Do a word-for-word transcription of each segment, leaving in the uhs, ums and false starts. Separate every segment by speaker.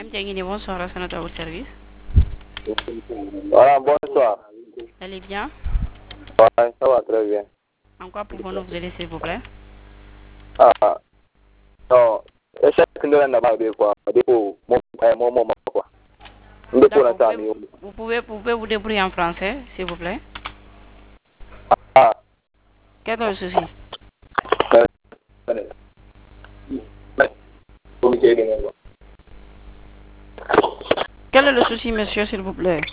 Speaker 1: Bonsoir, c'est notre service.
Speaker 2: Voilà, bonsoir.
Speaker 1: Elle est bien?
Speaker 2: Ouais, ça va très bien.
Speaker 1: En quoi pouvons-nous vous aider, s'il vous plaît?
Speaker 2: Ah, non, essaye que nous n'avons pas de quoi. Dépôt, mon mon mon quoi. Dépôt la table.
Speaker 1: Vous pouvez, vous pouvez vous débrouiller en français, s'il vous plaît?
Speaker 2: Ah.
Speaker 1: Quel est le souci? Quel est le souci, monsieur, s'il vous plaît?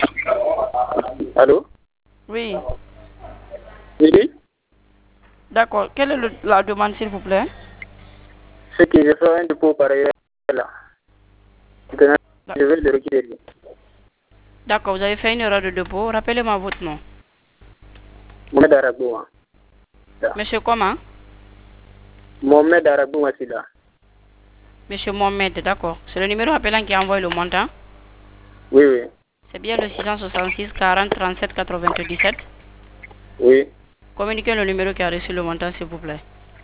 Speaker 2: Allô?
Speaker 1: Oui.
Speaker 2: Oui?
Speaker 1: D'accord. Quelle est le, la demande, s'il vous plaît?
Speaker 2: C'est que je fais un dépôt pareil là. Maintenant, je vais le retirer.
Speaker 1: D'accord, vous avez fait une erreur de dépôt. Rappelez-moi votre nom.
Speaker 2: Mohamed Arabou.
Speaker 1: Monsieur comment?
Speaker 2: Mohamed Arabou Massila.
Speaker 1: Monsieur Mohamed, d'accord. C'est le numéro appelant qui a envoyé le montant?
Speaker 2: Oui, oui.
Speaker 1: C'est bien le six cent soixante-six quarante trente-sept quatre-vingt-dix-sept?
Speaker 2: Oui.
Speaker 1: Communiquez le numéro qui a reçu le montant, s'il vous plaît.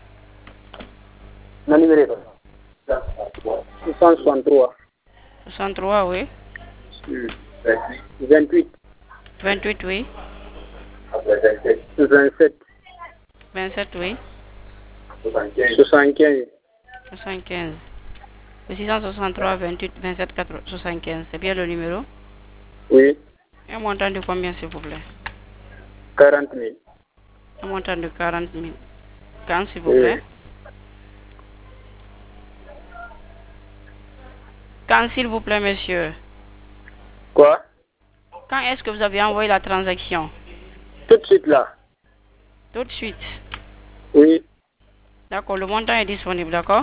Speaker 2: Le numéro six cent soixante-trois.
Speaker 1: soixante-trois, oui.
Speaker 2: vingt-huit.
Speaker 1: vingt-huit, oui.
Speaker 2: vingt-sept.
Speaker 1: vingt-sept, oui.
Speaker 2: soixante-quinze.
Speaker 1: soixante-quinze. Le six cent soixante-trois vingt-huit vingt-sept soixante-quinze, c'est bien le numéro?
Speaker 2: Oui.
Speaker 1: Un montant de combien, s'il vous plaît?
Speaker 2: quarante mille.
Speaker 1: Un montant de quarante mille. Quand, s'il vous plaît? Quand, s'il vous plaît, monsieur?
Speaker 2: Quoi?
Speaker 1: Quand est-ce que vous avez envoyé la transaction?
Speaker 2: Tout de suite là.
Speaker 1: Tout de suite?
Speaker 2: Oui.
Speaker 1: D'accord, le montant est disponible, d'accord?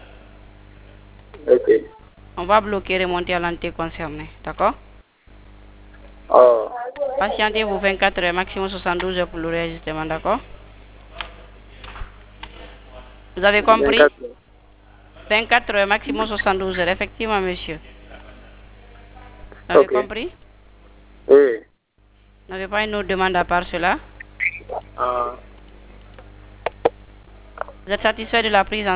Speaker 2: Ok.
Speaker 1: On va bloquer et remonter à l'entité concernée, d'accord?
Speaker 2: Oh.
Speaker 1: Patientez-vous vingt-quatre heures, maximum soixante-douze heures pour le réajustement, d'accord? Vous avez compris?
Speaker 2: vingt-quatre.
Speaker 1: vingt-quatre heures, maximum soixante-douze heures, effectivement, monsieur. Vous avez
Speaker 2: Ok.
Speaker 1: compris?
Speaker 2: Oui.
Speaker 1: Vous n'avez pas une autre demande à part cela?
Speaker 2: Ah.
Speaker 1: Vous êtes satisfait de la prise en